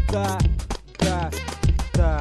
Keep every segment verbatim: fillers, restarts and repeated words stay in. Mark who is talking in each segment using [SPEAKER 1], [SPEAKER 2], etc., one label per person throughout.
[SPEAKER 1] да, да, да.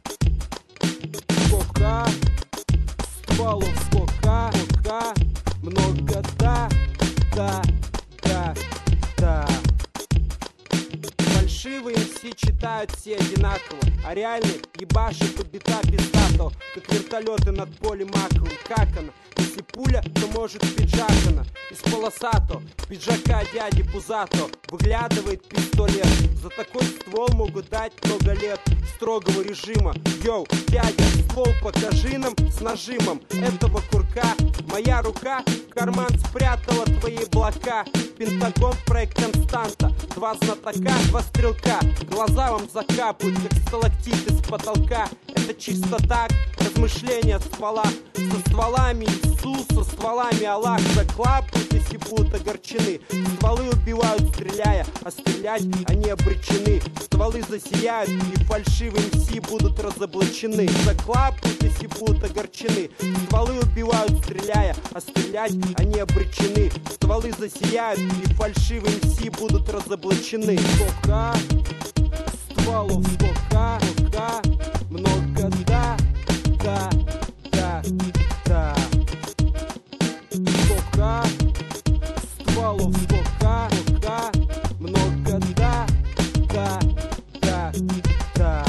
[SPEAKER 1] Сколько стволов, сколько, сколько, много, да, да, да, да. Фальшивые все читают все одинаково, а реальные ебашут по бита пиздато, как вертолеты над полем макром. Как она? Если пуля, то может пиджакана. Из полосато, пиджака дяди Пузато выглядывает пистолет. За такой ствол могут дать много лет строгого режима. Йоу, дядя, ствол покажи нам с нажимом этого курка. Моя рука в карман спрятала твои блока. Пентагон, проект Константа. Два знатока, два стрелка. Глаза вам закапают, как сталактиты с потолка. Это чисто так, размышления ствола. Со стволами Иисус, со стволами Аллах заклапают, если будут огорчены. Стволы убивают, стреляя, а стрелять они обречены. Стволы засияют, и фальшивые эм си будут разоблачены. Заклапают, если будут огорчены. Стволы убивают, стреляя, а стрелять они обречены. Стволы засияют, и фальшивые эм си будут разоблачены. Сколько стволов, сколько, сколько, много, да, да, да, да. Сколько стволов, сколько, сколько, много, да, да, да, да.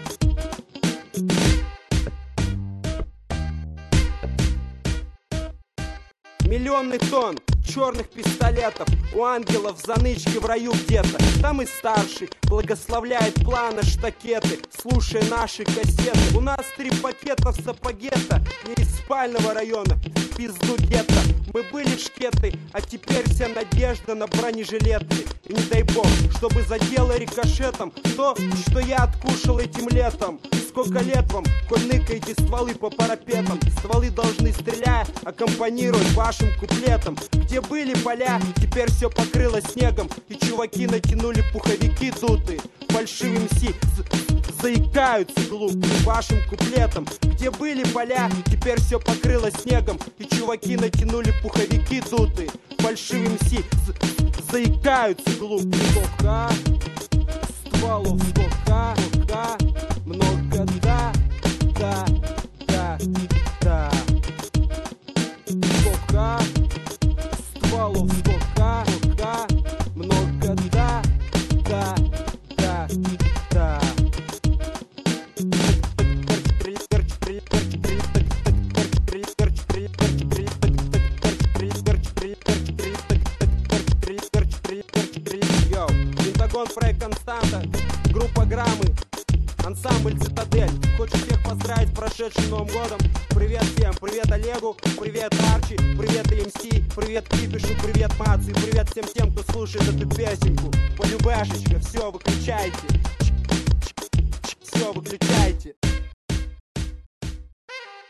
[SPEAKER 1] Миллионный тонн черных пистолетов у ангелов занычки в раю где-то. Там и старший благословляет планы штакеты, слушая наши кассеты. У нас три пакета в сапогета, не из спального района, в пизду гетто. Мы были шкеты, а теперь вся надежда на бронежилеты. И не дай бог, чтобы задело рикошетом то, что я откушал этим летом. Сколько лет вам, коль ныкаете стволы по парапетам? Стволы должны, стреляя, аккомпанировать вашим куплетом. Где были поля, теперь все покрыло снегом, и чуваки натянули пуховики дутые. Фальшивые эм си заикаются глупо вашим куплетом. Где были поля, теперь все покрыло снегом, и чуваки натянули пуховики дутые. Фальшивые эм си заикаются глупо. Сколько стволов, сколько, сколько, много, да, да, да, да. Сколько стволов, сколько, сколько, много, да, да, да, да. Йоу, Пентагон, проект Константа, группа Граммы, ансамбль Цитадель. Хочу всех поздравить с прошедшим Новым годом. Привет всем, привет Олегу, привет Арчи, привет эм си, привет Кипишу, привет Маци, привет всем тем, кто слушает эту песенку. Полюбашечка, все, выключайте. Все, выключайте.